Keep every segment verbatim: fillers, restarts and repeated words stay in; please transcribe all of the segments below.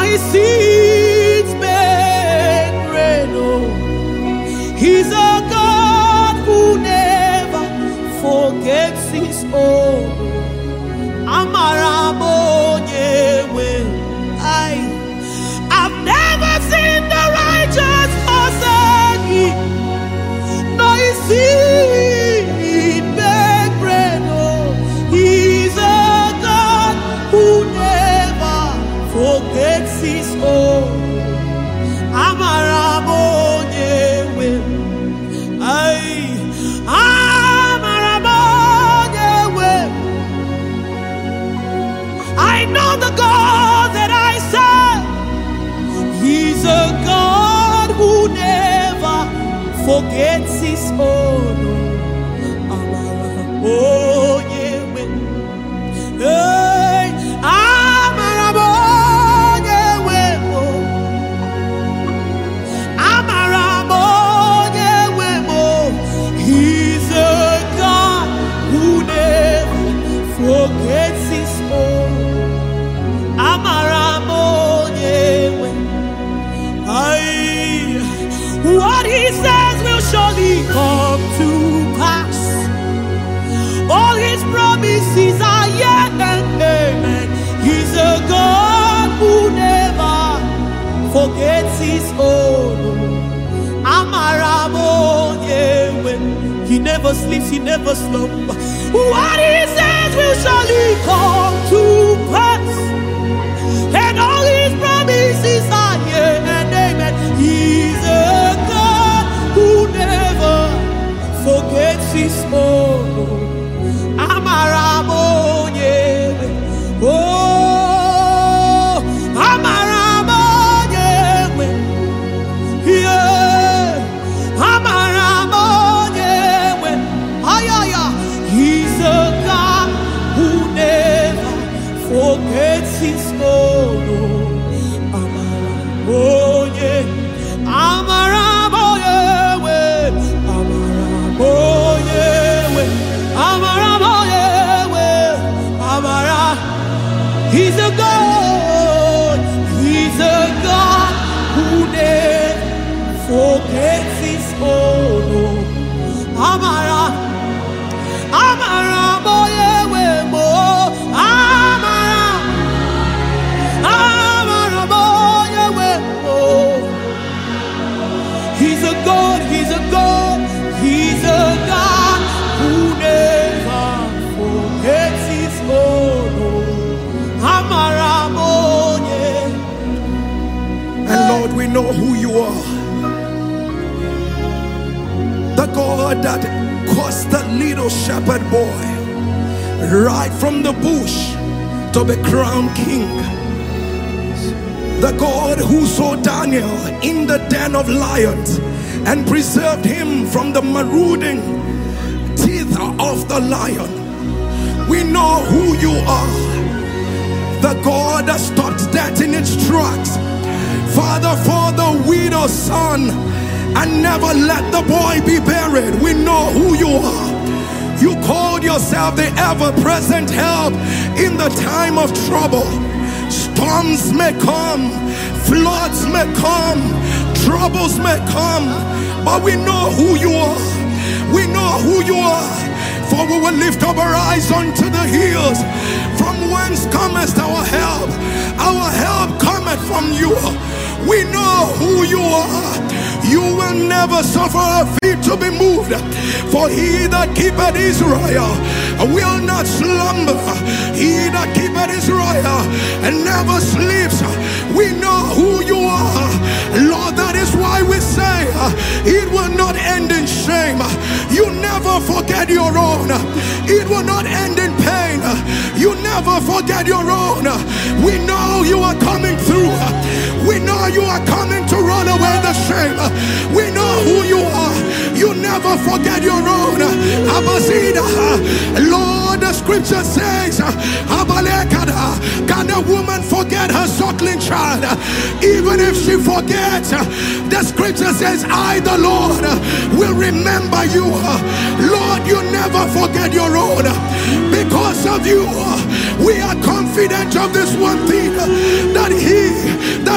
his seeds make rain. Oh, he's a God who never forgets his own. Amaramonyewe. I, I've never seen the righteous forsaken, nor his seed beg bread. Oh, he's a God who never forgets his own. Amaramonyewe. I, Amaramonyewe. I know the God that I serve. He's a God who never forgets his own. Oh, yeah. Hey, Amarabo, yeah. Amarabo, yeah. He's a God who never forgets his own. What he says will surely come to pass. All his promises are yet and amen. He's a God who never forgets his own. He never sleeps, he never slumbers. What he says will surely come to pass. And all his promises are yea and amen. He's a God who never forgets his own. Amarabo, yeah. Oh, Amarabo, yeah. Yeah. Amarabo, yeah. Ay, ay, ay. He's a God who never forgets his own. Oh yeah, Amarabo yeah, Amarabo yeah, Amarabo yeah, Amara. He's a God, he's a God who never forgets his own. Amara, Amarabo yeah, Amara, Amarabo. He's a God, he's a God, he's a God who never forgets his own. And Lord, we know who you are. The God that caused the little shepherd boy right from the bush to be crowned king. The God who saw Daniel in the den of lions and preserved him from the marauding teeth of the lion. We know who you are. The God that stopped death in its tracks. Father, for the widow's son, and never let the boy be buried. We know who you are. You called yourself the ever-present help in the time of trouble. Storms may come, floods may come, troubles may come, but we know who you are. We know who you are. For we will lift up our eyes unto the hills. From whence cometh our help? Our help cometh from you. We know who you are. You will never suffer our feet to be moved. For he that keepeth Israel will not slumber. He that keepeth Israel and never sleeps. We know who you are. Lord, that is why we say it will not end in shame. You never forget your own. It will not end in pain. You never forget your own. We know you are coming through. We know you are coming to run away the shame. We know who you are. You never forget your own. Abazida. Lord, the scripture says, can a woman forget her suckling child? Even if she forgets, the scripture says, I, the Lord, will remember you. Lord, you never forget your own. Because of you, we are confident of this one thing, that he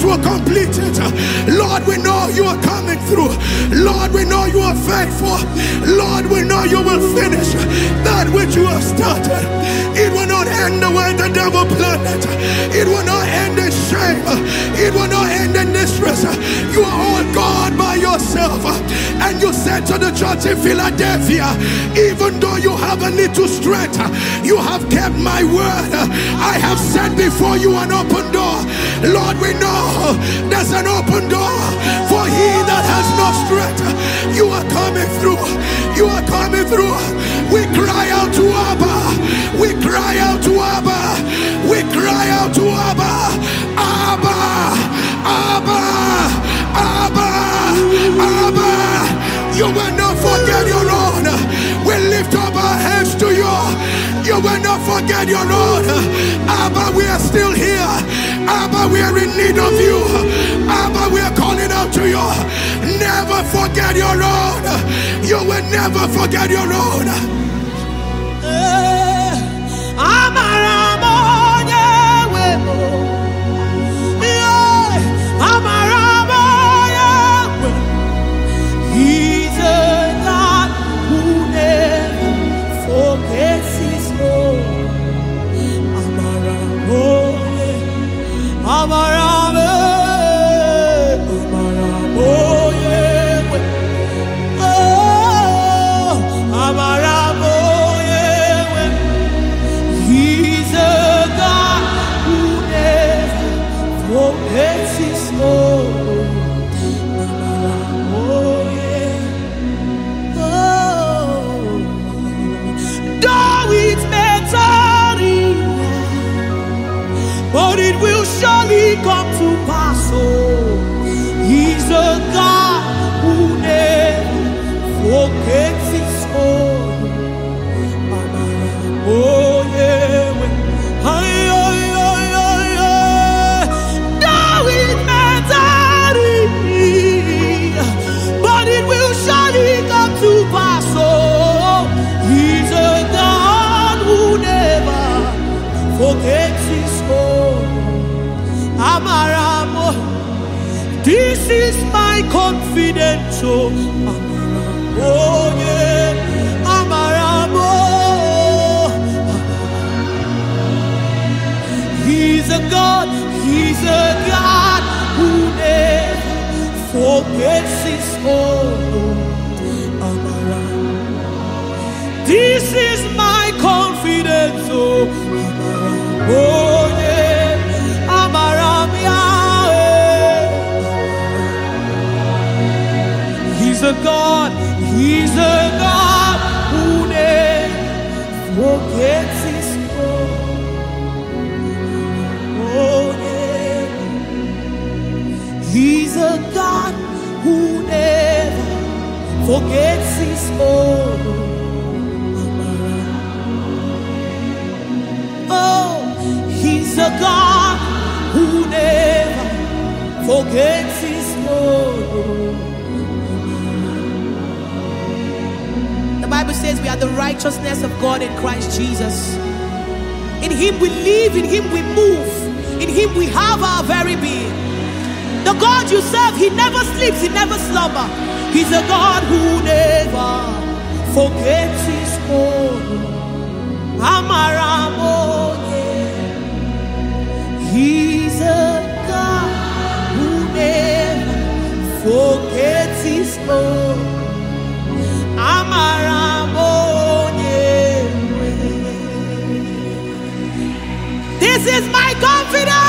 will complete it. Lord, we know you are coming through. Lord, we know you are faithful. Lord, we know you will finish that which you have started. It will not end the way the devil planned it. It will not end in shame. It will not end in distress. You are all God by yourself. And you said to the church in Philadelphia, even though you have a little strength, you have kept my word. I have set before you an open door. Lord, we know there's an open door for he that has no strength. You are coming through. You are coming through. We cry out to Abba. We cry out to Abba. We cry out to Abba. Abba. Abba. Abba. Abba. You will not forget your Lord. We lift up our hands to you. You will not forget your Lord. Abba, we are still here. Abba, we are in need of you. Abba, we are calling out to you. Never forget your Lord. You will never forget your Lord. He's a God who never forgets his own. Amaramo, Amaramo, Amaramo, oh, Amaramo. He's a God who never forgets his own. But it will surely come to pass. Oh, he's a God who never forgets his own. Oh, yeah. Ay, ay, ay, ay, ay. Though it may tarry, but it will surely come to pass. Oh, he's a God who never forgets his own. Amaramo, this is my confidence. Oh, Amaramo, oh yeah, Amaramo. He's a God, he's a God who never forgets his own. Amaramo, this is my confidence. Oh, Amaramo, oh yeah. He's a God, he's a God who never forgets his own. Oh, yeah. He's a God who never forgets his own. Oh, he's a God who never forgets his own. The Bible says we are the righteousness of God in Christ Jesus. In him we live, in him we move, in him we have our very being. The God you serve, he never sleeps, he never slumbers. He's a God who never forgets his own. Amaramo, yeah. He's a God who never forgets his own. Amaramo, yeah. This is my confidence.